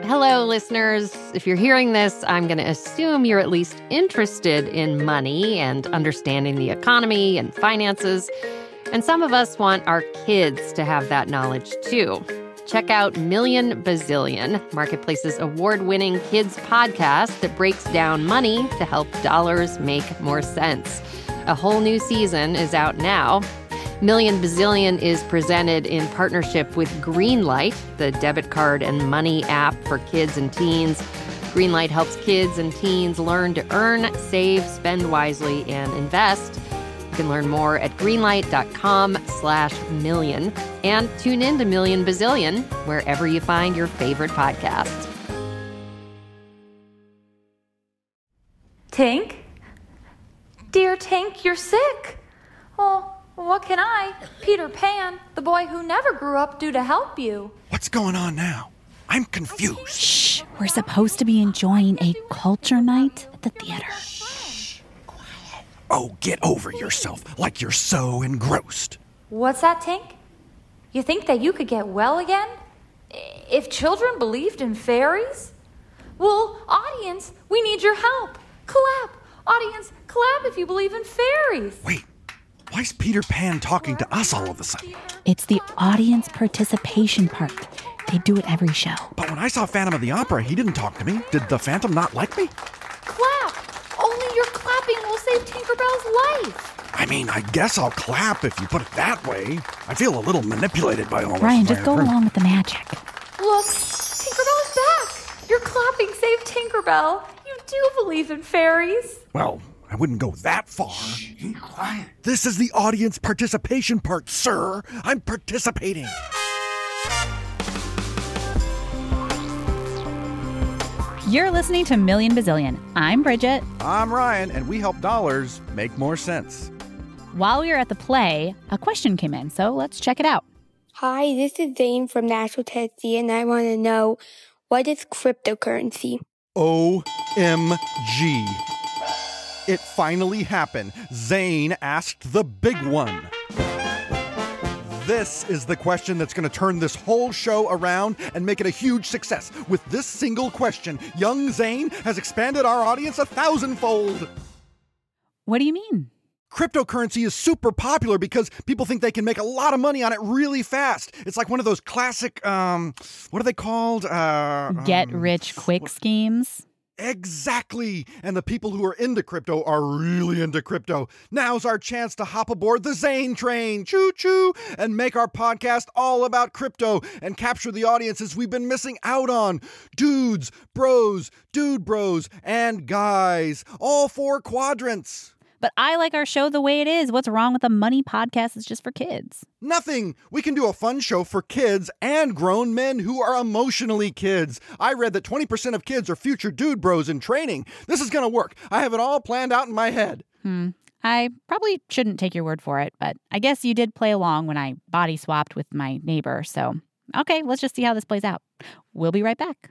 Hello, listeners. If you're hearing this, I'm going to assume you're at least interested in money and understanding the economy and finances. And some of us want our kids to have that knowledge, too. Check out Million Bazillion, Marketplace's award-winning kids podcast that breaks down money to help dollars make more sense. A whole new season is out now. Million Bazillion is presented in partnership with Greenlight, the debit card and money app for kids and teens. Greenlight helps kids and teens learn to earn, save, spend wisely, and invest. You can learn more at greenlight.com/million and tune in to Million Bazillion wherever you find your favorite podcasts. Tink? Dear Tink, you're sick. Oh, what can I, Peter Pan, the boy who never grew up, do to help you? What's going on now? I'm confused. Shh, we're supposed to be enjoying a culture night at the theater. Oh, get over yourself, like you're so engrossed. What's that, Tink? You think that you could get well again? If children believed in fairies? Well, audience, we need your help. Clap. Audience, clap if you believe in fairies. Wait, why is Peter Pan talking to us all of a sudden? It's the audience participation part. They do it every show. But when I saw Phantom of the Opera, he didn't talk to me. Did the Phantom not like me? Clap. Only your clapping will save Tinkerbell's life. I mean, I guess I'll clap if you put it that way. I feel a little manipulated by all this. Ryan, just go along with the magic. Look, Tinkerbell is back. Your clapping saved Tinkerbell. You do believe in fairies. Well, I wouldn't go that far. Shh, be quiet. This is the audience participation part, sir. I'm participating. You're listening to Million Bazillion. I'm Bridget. I'm Ryan, and we help dollars make more sense. While we were at the play, a question came in, so let's check it out. Hi, this is Zane from Nashville, Tennessee, and I want to know, what is cryptocurrency? OMG. It finally happened. Zane asked the big one. This is the question that's going to turn this whole show around and make it a huge success. With this single question, young Zane has expanded our audience 1,000-fold. What do you mean? Cryptocurrency is super popular because people think they can make a lot of money on it really fast. It's like one of those classic, what are they called? Get rich quick schemes? Exactly. And the people who are into crypto are really into crypto. Now's our chance to hop aboard the Zane train, choo-choo, and make our podcast all about crypto and capture the audiences we've been missing out on. Dudes, bros, dude bros, and guys. All 4 quadrants. But I like our show the way it is. What's wrong with a money podcast that's just for kids? Nothing. We can do a fun show for kids and grown men who are emotionally kids. I read that 20% of kids are future dude bros in training. This is going to work. I have it all planned out in my head. I probably shouldn't take your word for it, but I guess you did play along when I body swapped with my neighbor. So, okay, let's just see how this plays out. We'll be right back.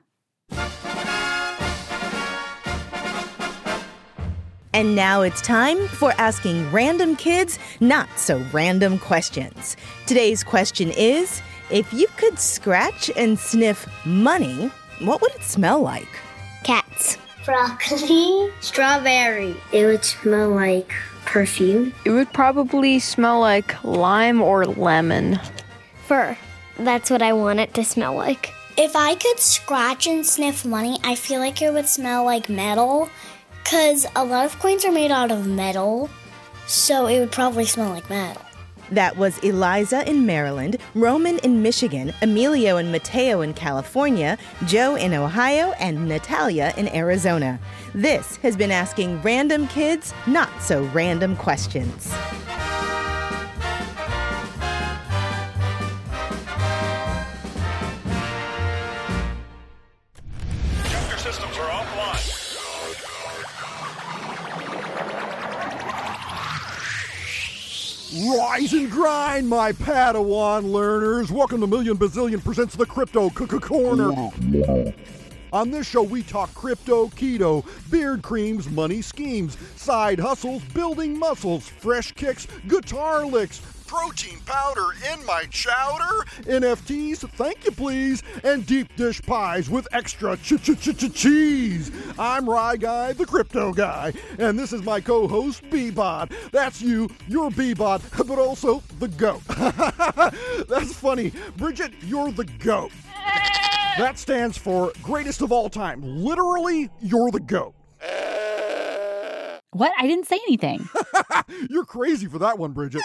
And now it's time for asking random kids not so random questions. Today's question is, if you could scratch and sniff money, what would it smell like? Cats. Broccoli. Strawberry. It would smell like perfume. It would probably smell like lime or lemon. Fur. That's what I want it to smell like. If I could scratch and sniff money, I feel like it would smell like metal. Because a lot of coins are made out of metal, so it would probably smell like metal. That was Eliza in Maryland, Roman in Michigan, Emilio and Mateo in California, Joe in Ohio, and Natalia in Arizona. This has been asking random kids not so random questions. Booster systems are offline. Rise and grind, my Padawan learners. Welcome to Million Bazillion presents the Crypto Corner. On this show, we talk crypto, keto, beard creams, money schemes, side hustles, building muscles, fresh kicks, guitar licks, protein powder in my chowder, NFTs, thank you please, and deep dish pies with extra cheese. I'm Rye Guy, the crypto guy, and this is my co-host, B-Bot. That's you, you're B-Bot, but also the GOAT. That's funny. Bridget, you're the GOAT. That stands for greatest of all time. Literally, you're the GOAT. What? I didn't say anything. You're crazy for that one, Bridget.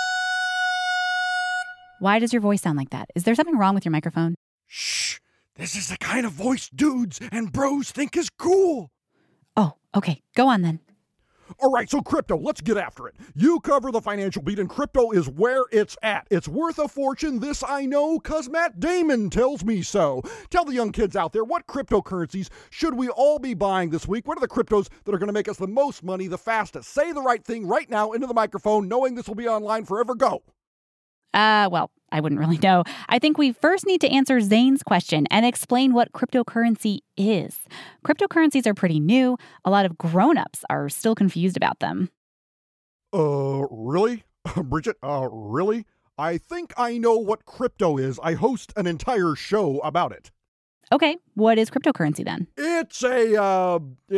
Why does your voice sound like that? Is there something wrong with your microphone? Shh. This is the kind of voice dudes and bros think is cool. Oh, okay. Go on then. All right, so crypto, let's get after it. You cover the financial beat, and crypto is where it's at. It's worth a fortune, this I know, because Matt Damon tells me so. Tell the young kids out there, what cryptocurrencies should we all be buying this week? What are the cryptos that are going to make us the most money the fastest? Say the right thing right now into the microphone, knowing this will be online forever. Go. Well, I wouldn't really know. I think we first need to answer Zane's question and explain what cryptocurrency is. Cryptocurrencies are pretty new. A lot of grown-ups are still confused about them. Really? Bridget, really? I think I know what crypto is. I host an entire show about it. Okay, what is cryptocurrency then? It's a,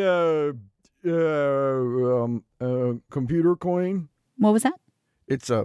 computer coin. What was that? It's a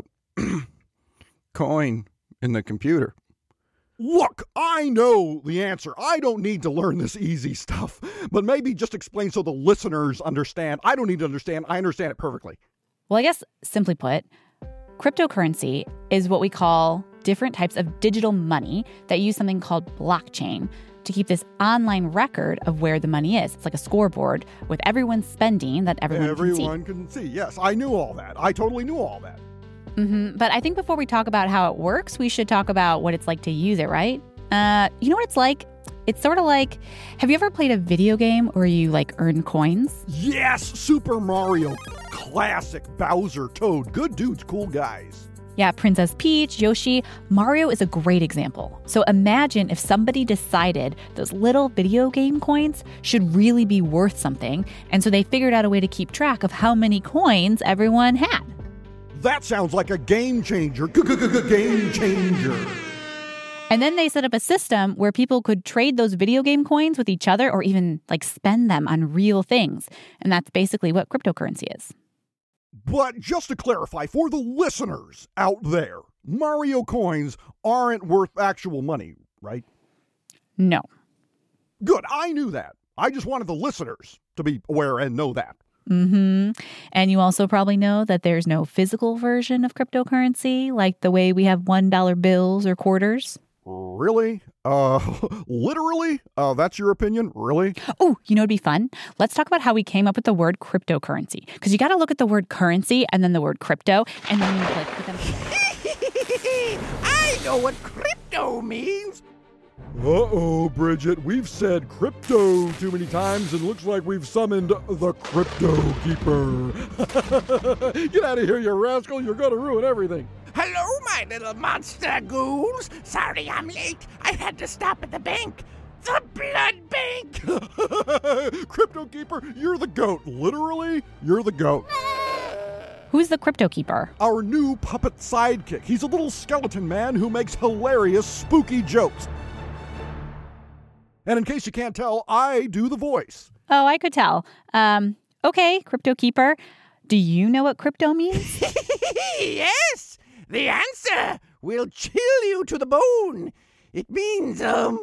coin in the computer. Look, I know the answer. I don't need to learn this easy stuff, but maybe just explain so the listeners understand. I don't need to understand. I understand it perfectly. Well, I guess simply put, cryptocurrency is what we call different types of digital money that use something called blockchain to keep this online record of where the money is. It's like a scoreboard with everyone's spending that everyone can see. Yes, I knew all that. I totally knew all that. But I think before we talk about how it works, we should talk about what it's like to use it, right? You know what it's like? It's sort of like, have you ever played a video game where you earn coins? Yes, Super Mario. Classic. Bowser, Toad. Good dudes, cool guys. Yeah, Princess Peach, Yoshi. Mario is a great example. So imagine if somebody decided those little video game coins should really be worth something, and so they figured out a way to keep track of how many coins everyone had. That sounds like a game changer. Game changer. And then they set up a system where people could trade those video game coins with each other or even spend them on real things. And that's basically what cryptocurrency is. But just to clarify, for the listeners out there, Mario coins aren't worth actual money, right? No. Good, I knew that. I just wanted the listeners to be aware and know that. And you also probably know that there's no physical version of cryptocurrency, like the way we have $1 bills or quarters. Really? Literally? That's your opinion? Really? Oh, you know what'd be fun? Let's talk about how we came up with the word cryptocurrency. Because you got to look at the word currency and then the word crypto, and then you put them together. I know what crypto means. Uh-oh, Bridget, we've said crypto too many times and looks like we've summoned the Crypto Keeper. Get out of here, you rascal. You're going to ruin everything. Hello, my little monster ghouls. Sorry I'm late. I had to stop at the bank. The blood bank. Crypto Keeper, you're the GOAT. Literally, you're the GOAT. Who's the Crypto Keeper? Our new puppet sidekick. He's a little skeleton man who makes hilarious, spooky jokes. And in case you can't tell, I do the voice. Oh, I could tell. Okay, Crypto Keeper. Do you know what crypto means? Yes! The answer will chill you to the bone. It means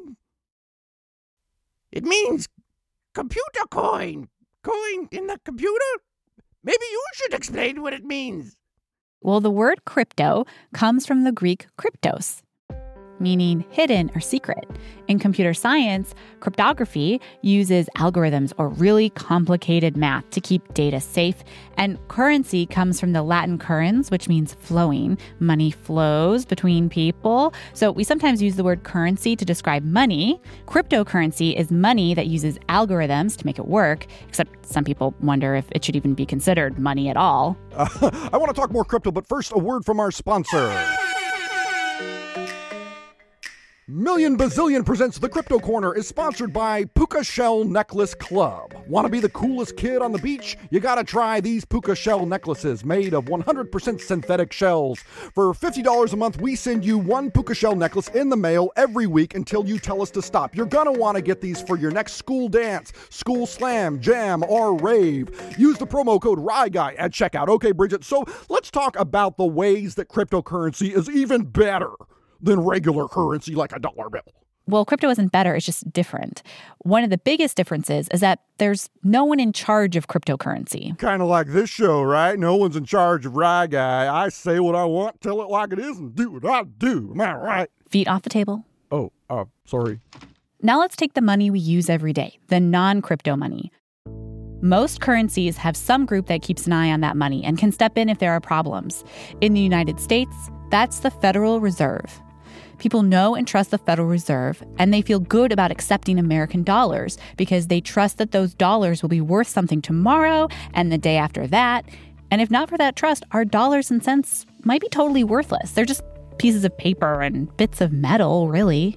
computer coin. Coin in the computer? Maybe you should explain what it means. Well, the word crypto comes from the Greek kryptos, meaning hidden or secret. In computer science, cryptography uses algorithms or really complicated math to keep data safe. And currency comes from the Latin currens, which means flowing. Money flows between people. So we sometimes use the word currency to describe money. Cryptocurrency is money that uses algorithms to make it work, except some people wonder if it should even be considered money at all. I want to talk more crypto, but first, a word from our sponsor. Million Bazillion Presents The Crypto Corner is sponsored by Puka Shell Necklace Club. Want to be the coolest kid on the beach? You gotta try these Puka Shell necklaces made of 100% synthetic shells. For $50 a month, we send you one Puka Shell necklace in the mail every week until you tell us to stop. You're gonna want to get these for your next school dance, school slam, jam, or rave. Use the promo code RYGUY at checkout. Okay, Bridget, so let's talk about the ways that cryptocurrency is even better than regular currency like a dollar bill. Well, crypto isn't better, it's just different. One of the biggest differences is that there's no one in charge of cryptocurrency. Kind of like this show, right? No one's in charge of Rye Guy. I say what I want, tell it like it is, and do what I do. Am I right? Feet off the table. Oh, sorry. Now let's take the money we use every day, the non-crypto money. Most currencies have some group that keeps an eye on that money and can step in if there are problems. In the United States, that's the Federal Reserve. People know and trust the Federal Reserve, and they feel good about accepting American dollars because they trust that those dollars will be worth something tomorrow and the day after that. And if not for that trust, our dollars and cents might be totally worthless. They're just pieces of paper and bits of metal, really.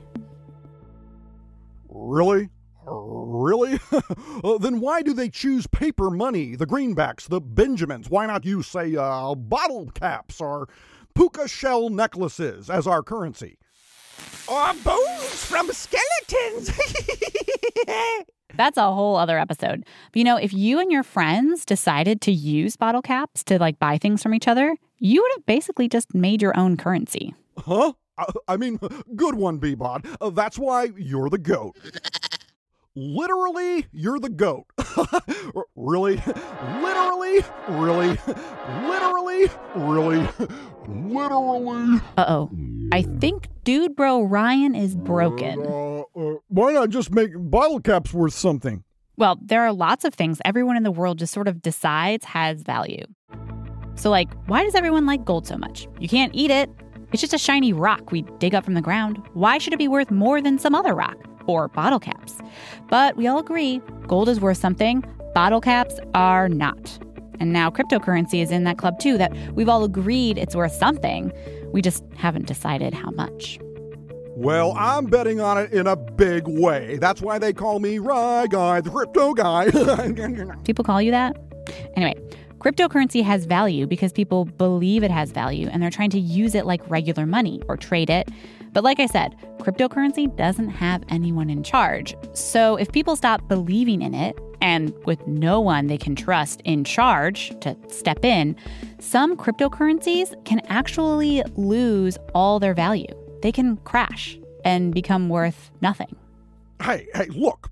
Really? Really? Then why do they choose paper money, the greenbacks, the Benjamins? Why not use, say, bottle caps or puka shell necklaces as our currency? Or bones from skeletons. That's a whole other episode. But if you and your friends decided to use bottle caps to buy things from each other, you would have basically just made your own currency. Huh? I mean, good one, B-Bod. That's why you're the GOAT. Literally, you're the GOAT. Really? Literally? Really? Literally? Really? Literally? Uh-oh. I think Dude Bro Ryan is broken. Why not just make bottle caps worth something? Well, there are lots of things everyone in the world just sort of decides has value. So, why does everyone like gold so much? You can't eat it. It's just a shiny rock we dig up from the ground. Why should it be worth more than some other rock? Or bottle caps? But we all agree gold is worth something. Bottle caps are not. And now cryptocurrency is in that club too, that we've all agreed it's worth something. We just haven't decided how much. Well, I'm betting on it in a big way. That's why they call me Rye Guy, the crypto guy. People call you that? Anyway, cryptocurrency has value because people believe it has value and they're trying to use it like regular money or trade it. But like I said, cryptocurrency doesn't have anyone in charge. So if people stop believing in it, and with no one they can trust in charge to step in, some cryptocurrencies can actually lose all their value. They can crash and become worth nothing. Hey, look.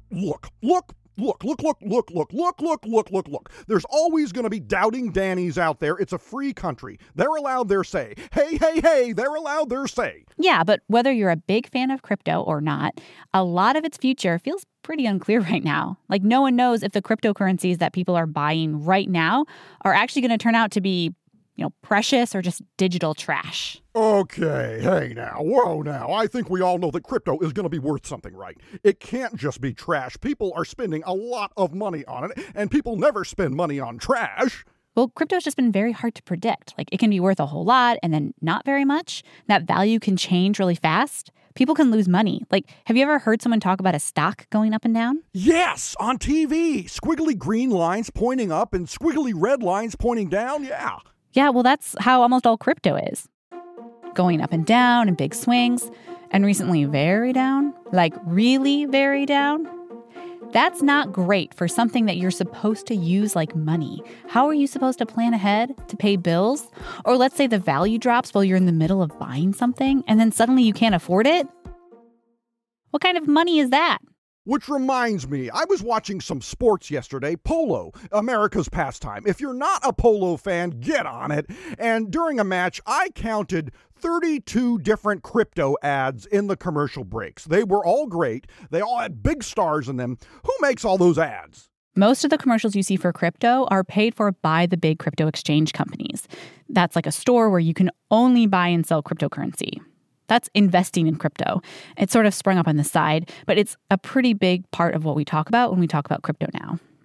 There's always going to be doubting Dannies out there. It's a free country. They're allowed their say. Hey, they're allowed their say. Yeah, but whether you're a big fan of crypto or not, a lot of its future feels pretty unclear right now. No one knows if the cryptocurrencies that people are buying right now are actually going to turn out to be, precious or just digital trash. Okay, hey now, whoa now. I think we all know that crypto is going to be worth something, right? It can't just be trash. People are spending a lot of money on it, and people never spend money on trash. Well, crypto's just been very hard to predict. It can be worth a whole lot and then not very much. That value can change really fast. People can lose money. Have you ever heard someone talk about a stock going up and down? Yes, on TV. Squiggly green lines pointing up and squiggly red lines pointing down, yeah. Yeah, well, that's how almost all crypto is. Going up and down in big swings, and recently very down, really very down. That's not great for something that you're supposed to use like money. How are you supposed to plan ahead to pay bills? Or let's say the value drops while you're in the middle of buying something, and then suddenly you can't afford it? What kind of money is that? Which reminds me, I was watching some sports yesterday, polo, America's pastime. If you're not a polo fan, get on it. And during a match, I counted 32 different crypto ads in the commercial breaks. They were all great. They all had big stars in them. Who makes all those ads? Most of the commercials you see for crypto are paid for by the big crypto exchange companies. That's like a store where you can only buy and sell cryptocurrency. That's investing in crypto. It's sort of sprung up on the side, but it's a pretty big part of what we talk about when we talk about crypto now.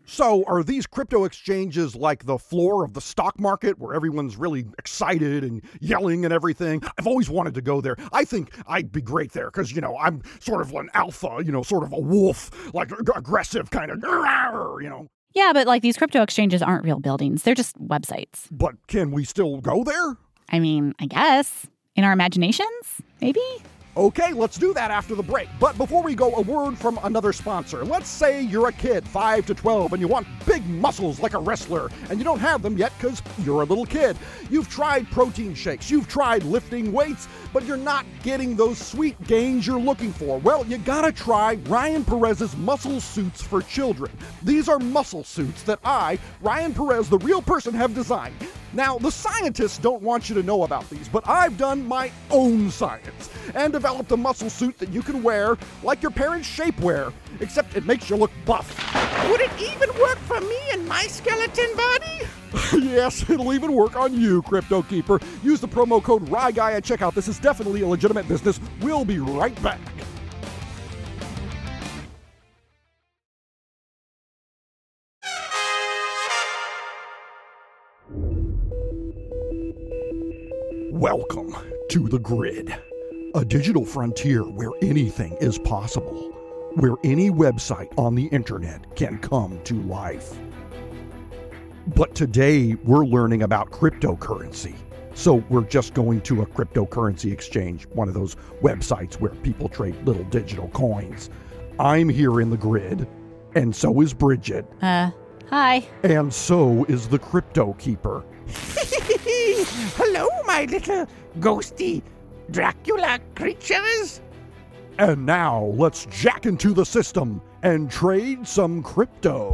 So are these crypto exchanges like the floor of the stock market where everyone's really excited and yelling and everything? I've always wanted to go there. I think I'd be great there because, I'm sort of an alpha, sort of a wolf, like aggressive kind of, Yeah, but these crypto exchanges aren't real buildings. They're just websites. But can we still go there? I mean, I guess. In our imaginations, maybe? Okay, let's do that after the break. But before we go, a word from another sponsor. Let's say you're a kid, 5 to 12, and you want big muscles like a wrestler, and you don't have them yet because you're a little kid. You've tried protein shakes, you've tried lifting weights, but you're not getting those sweet gains you're looking for. Well, you gotta try Ryan Perez's Muscle Suits for Children. These are muscle suits that I, Ryan Perez, the real person, have designed. Now, the scientists don't want you to know about these, but I've done my own science and developed a muscle suit that you can wear like your parents' shapewear, except it makes you look buff. Would it even work for me and my skeleton body? Yes, it'll even work on you, Crypto Keeper. Use the promo code RYGUY at checkout. This is definitely a legitimate business. We'll be right back. Welcome to The Grid, a digital frontier where anything is possible, where any website on the internet can come to life. But today we're learning about cryptocurrency. So we're just going to a cryptocurrency exchange, one of those websites where people trade little digital coins. I'm here in The Grid, and so is Bridget. Hi. And so is the Crypto Keeper. Hello, my little ghosty Dracula creatures. And now let's jack into the system and trade some crypto.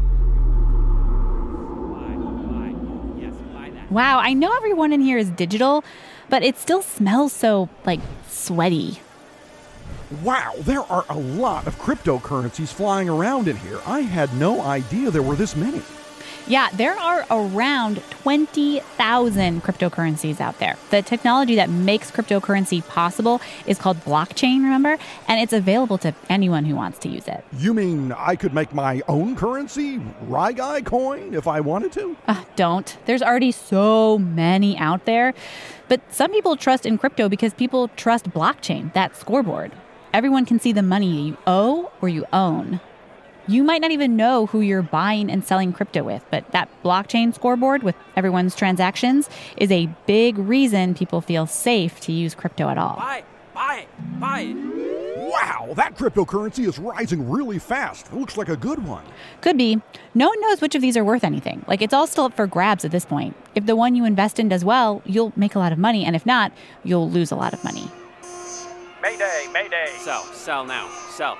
Wow, I know everyone in here is digital, but it still smells so, sweaty. Wow, there are a lot of cryptocurrencies flying around in here. I had no idea there were this many. Yeah, there are around 20,000 cryptocurrencies out there. The technology that makes cryptocurrency possible is called blockchain, remember? And it's available to anyone who wants to use it. You mean I could make my own currency, RYGUY coin, if I wanted to? Don't. There's already so many out there. But some people trust in crypto because people trust blockchain, that scoreboard. Everyone can see the money you owe or you own. You might not even know who you're buying and selling crypto with, but that blockchain scoreboard with everyone's transactions is a big reason people feel safe to use crypto at all. Buy it. Wow, that cryptocurrency is rising really fast. It looks like a good one. Could be. No one knows which of these are worth anything. It's all still up for grabs at this point. If the one you invest in does well, you'll make a lot of money, and if not, you'll lose a lot of money. Mayday. Sell now. Sell.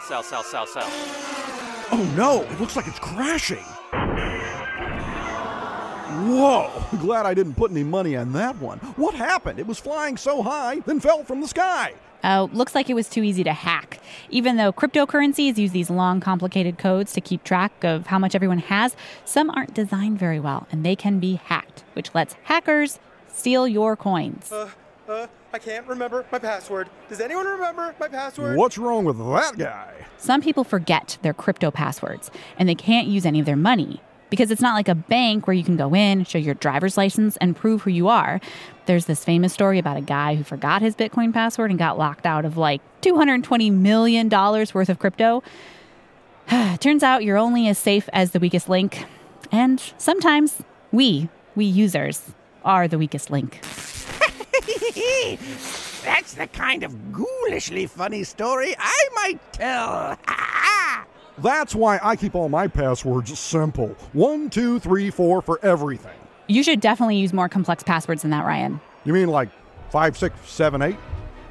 Oh no, it looks like it's crashing. Whoa, glad I didn't put any money on that one. What happened? It was flying so high, then fell from the sky. Oh, looks like it was too easy to hack. Even though cryptocurrencies use these long, complicated codes to keep track of how much everyone has, some aren't designed very well, and they can be hacked, which lets hackers steal your coins. I can't remember my password. Does anyone remember my password? What's wrong with that guy? Some people forget their crypto passwords, and they can't use any of their money. Because it's not like a bank where you can go in, show your driver's license, and prove who you are. There's this famous story about a guy who forgot his Bitcoin password and got locked out of $220 million worth of crypto. Turns out you're only as safe as the weakest link. And sometimes we users, are the weakest link. That's the kind of ghoulishly funny story I might tell. That's why I keep all my passwords simple. 1, 2, 3, 4 for everything. You should definitely use more complex passwords than that, Ryan. You mean 5, 6, 7, 8?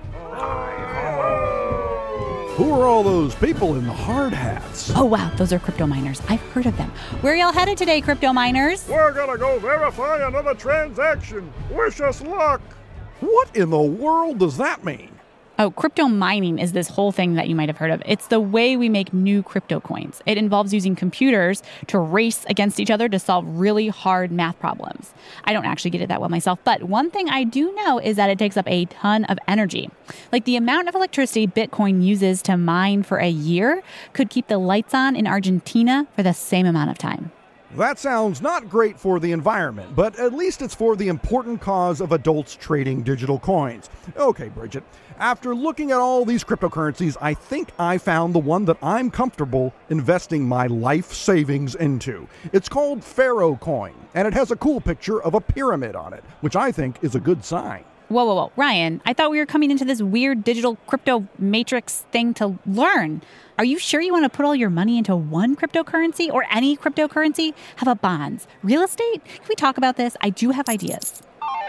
Who are all those people in the hard hats? Oh, wow, those are crypto miners. I've heard of them. Where are y'all headed today, crypto miners? We're gonna go verify another transaction. Wish us luck. What in the world does that mean? Oh, crypto mining is this whole thing that you might have heard of. It's the way we make new crypto coins. It involves using computers to race against each other to solve really hard math problems. I don't actually get it that well myself, but one thing I do know is that it takes up a ton of energy. Like the amount of electricity Bitcoin uses to mine for a year could keep the lights on in Argentina for the same amount of time. That sounds not great for the environment, but at least it's for the important cause of adults trading digital coins. Okay, Bridget, after looking at all these cryptocurrencies, I think I found the one that I'm comfortable investing my life savings into. It's called Pharaoh Coin, and it has a cool picture of a pyramid on it, which I think is a good sign. Whoa. Ryan, I thought we were coming into this weird digital crypto matrix thing to learn. Are you sure you want to put all your money into one cryptocurrency or any cryptocurrency? How about bonds? Real estate? Can we talk about this? I do have ideas.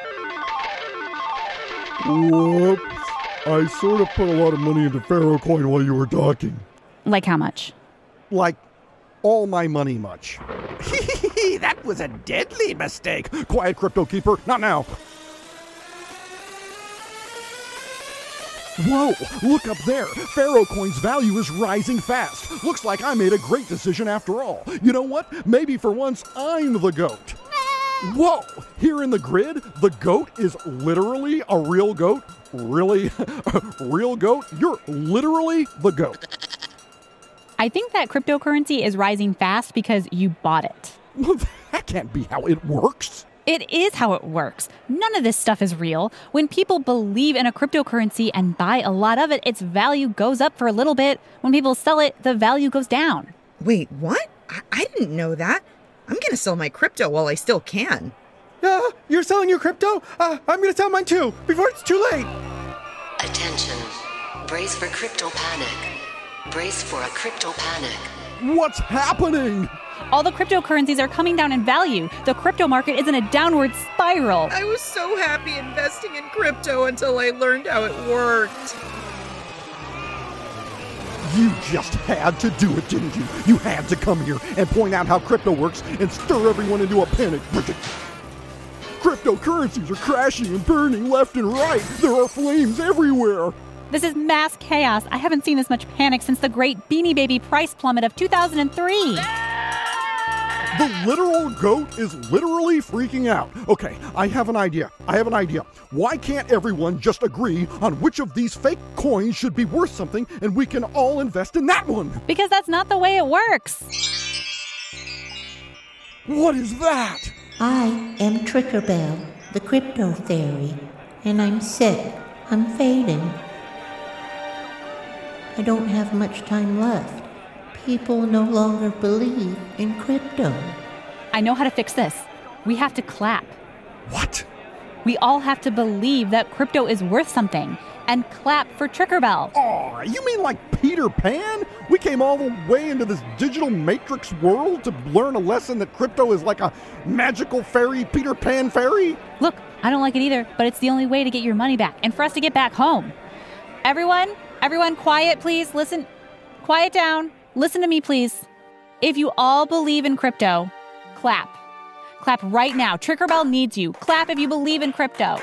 Whoops. I sort of put a lot of money into Pharaoh Coin while you were talking. Like how much? Like all my money much. That was a deadly mistake. Quiet, Crypto Keeper. Not now. Whoa, look up there. Pharaoh Coin's value is rising fast. Looks like I made a great decision after all. You know what? Maybe for once I'm the GOAT. Whoa, here in the grid, the GOAT is literally a real goat. Really? Real goat? You're literally the GOAT. I think that cryptocurrency is rising fast because you bought it. That can't be how it works. It is how it works. None of this stuff is real. When people believe in a cryptocurrency and buy a lot of it, its value goes up for a little bit. When people sell it, the value goes down. Wait, what? I didn't know that. I'm going to sell my crypto while I still can. You're selling your crypto? I'm going to sell mine too, before it's too late. Attention. Brace for crypto panic. Brace for a crypto panic. What's happening? All the cryptocurrencies are coming down in value. The crypto market is in a downward spiral. I was so happy investing in crypto until I learned how it worked. You just had to do it, didn't you? You had to come here and point out how crypto works and stir everyone into a panic, Bridget. Cryptocurrencies are crashing and burning left and right. There are flames everywhere. This is mass chaos. I haven't seen this much panic since the great Beanie Baby price plummet of 2003. The literal GOAT is literally freaking out. Okay, I have an idea. Why can't everyone just agree on which of these fake coins should be worth something and we can all invest in that one? Because that's not the way it works. What is that? I am Trickerbell, the crypto fairy, and I'm sick. I'm fading. I don't have much time left. People no longer believe in crypto. I know how to fix this. We have to clap. What? We all have to believe that crypto is worth something and clap for Trickerbell. Aw, you mean like Peter Pan? We came all the way into this digital matrix world to learn a lesson that crypto is like a magical fairy, Peter Pan fairy? Look, I don't like it either, but it's the only way to get your money back and for us to get back home. Everyone, quiet, please. Listen. Quiet down. Listen to me, please. If you all believe in crypto, clap. Clap right now. Trickerbell needs you. Clap if you believe in crypto.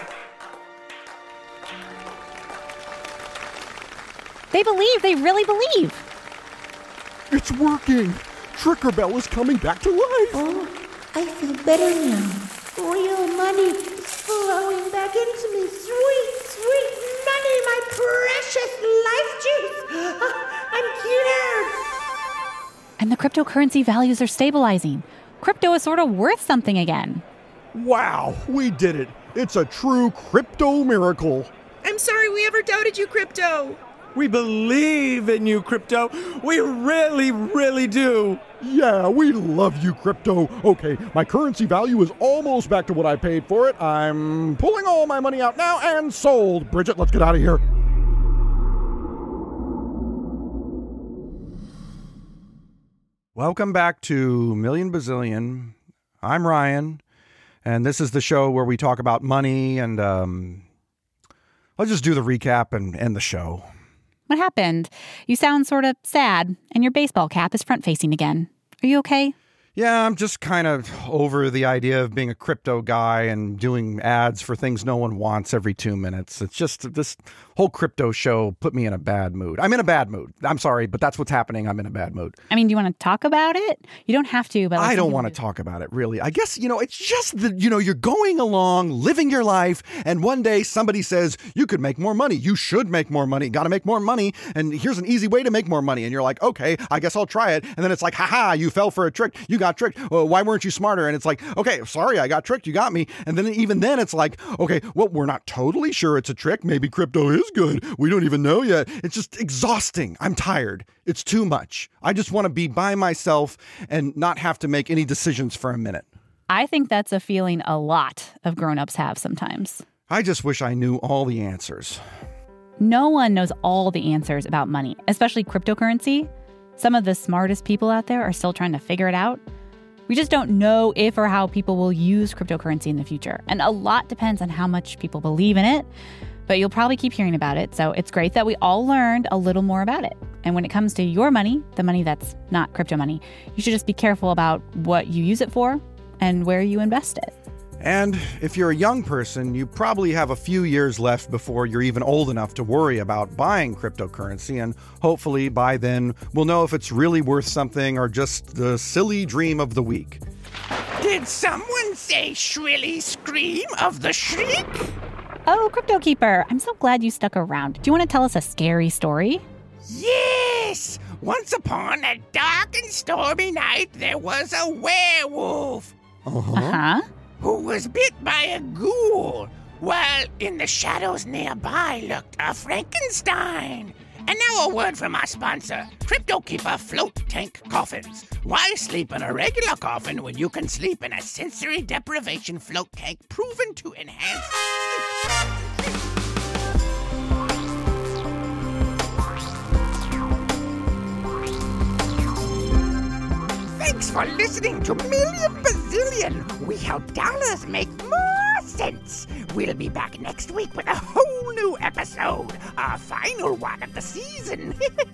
They believe. They really believe. It's working. Trickerbell is coming back to life. Oh, I feel better now. Real money is flowing back into me. Sweet, sweet money, my precious life juice. I'm cured. And the cryptocurrency values are stabilizing. Crypto is sort of worth something again. Wow, we did it. It's a true crypto miracle. I'm sorry we ever doubted you, Crypto. We believe in you, Crypto. We really, really do. Yeah, we love you, Crypto. Okay, my currency value is almost back to what I paid for it. I'm pulling all my money out now and sold. Bridget, let's get out of here. Welcome back to Million Bazillion. I'm Ryan, and this is the show where we talk about money, and let's just do the recap and end the show. What happened? You sound sort of sad, and your baseball cap is front-facing again. Are you okay? Yeah, I'm just kind of over the idea of being a crypto guy and doing ads for things no one wants every 2 minutes. It's just this whole crypto show put me in a bad mood. I'm in a bad mood. I'm sorry, but that's what's happening. I'm in a bad mood. I mean, do you want to talk about it? You don't have to, but... I don't want to talk about it, really. I guess, it's just that, you're going along, living your life, and one day somebody says, you could make more money. You should make more money. Got to make more money. And here's an easy way to make more money. And you're like, okay, I guess I'll try it. And then it's like, haha, you fell for a trick. You got tricked. Well, why weren't you smarter? And it's like, okay, sorry, I got tricked. You got me. And then even then it's like, okay, well, we're not totally sure it's a trick. Maybe crypto is good. We don't even know yet. It's just exhausting. I'm tired. It's too much. I just want to be by myself and not have to make any decisions for a minute. I think that's a feeling a lot of grown-ups have sometimes. I just wish I knew all the answers. No one knows all the answers about money, especially cryptocurrency. Some of the smartest people out there are still trying to figure it out. We just don't know if or how people will use cryptocurrency in the future. And a lot depends on how much people believe in it. But you'll probably keep hearing about it. So it's great that we all learned a little more about it. And when it comes to your money, the money that's not crypto money, you should just be careful about what you use it for and where you invest it. And if you're a young person, you probably have a few years left before you're even old enough to worry about buying cryptocurrency. And hopefully by then, we'll know if it's really worth something or just the silly dream of the week. Did someone say shrilly scream of the shriek? Oh, Crypto Keeper, I'm so glad you stuck around. Do you want to tell us a scary story? Yes! Once upon a dark and stormy night, there was a werewolf. Who was bit by a ghoul, while in the shadows nearby lurked a Frankenstein. And now a word from our sponsor, Crypto Keeper Float Tank Coffins. Why sleep in a regular coffin when you can sleep in a sensory deprivation float tank proven to enhance sleep? Thanks for listening to Million Bazillion. We help dollars make more sense. We'll be back next week with a whole new episode, our final one of the season.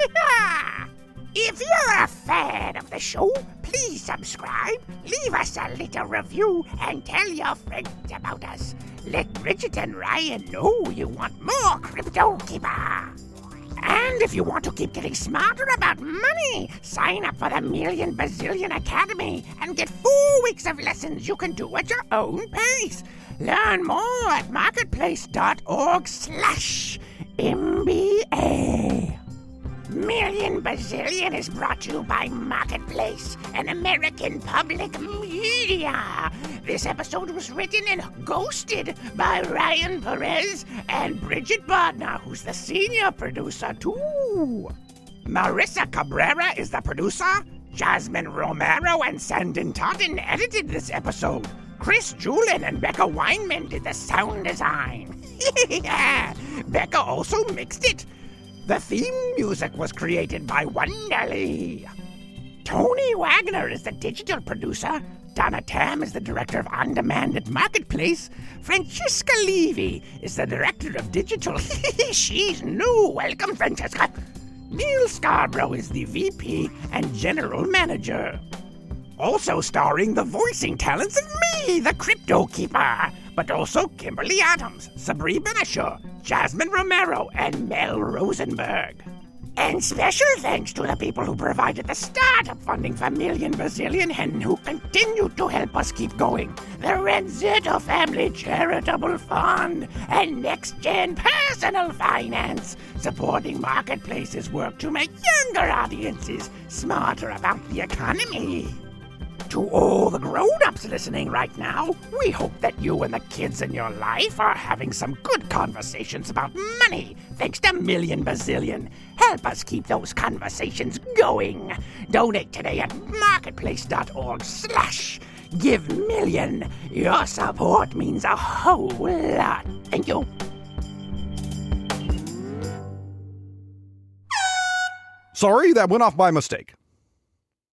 If you're a fan of the show, please subscribe, leave us a little review, and tell your friends about us. Let Bridget and Ryan know you want more Crypto Keeper. And if you want to keep getting smarter about money, sign up for the Million Bazillion Academy and get 4 weeks of lessons you can do at your own pace. Learn more at marketplace.org/MBA. Million Bazillion is brought to you by Marketplace, an American public media. This episode was written and ghosted by Ryan Perez and Bridget Bodnar, who's the senior producer too. Marissa Cabrera is the producer. Jasmine Romero and Sandin Totten edited this episode. Chris Julin and Becca Weinman did the sound design. Becca also mixed it. The theme music was created by Wonderly. Tony Wagner is the digital producer. Donna Tam is the director of On Demand at Marketplace. Francesca Levy is the director of digital. She's new. Welcome, Francesca. Neil Scarborough is the VP and general manager. Also starring the voicing talents of me, the Crypto Keeper, but also Kimberly Adams, Sabri Benisher, Jasmine Romero, and Mel Rosenberg. And special thanks to the people who provided the startup funding for Million Bazillion and who continue to help us keep going. The Renzetto Family Charitable Fund and Next Gen Personal Finance, supporting Marketplace's work to make younger audiences smarter about the economy. To all the grown-ups listening right now, we hope that you and the kids in your life are having some good conversations about money, thanks to Million Bazillion. Help us keep those conversations going. Donate today at marketplace.org/GiveMillion. Your support means a whole lot. Thank you. Sorry, that went off by mistake.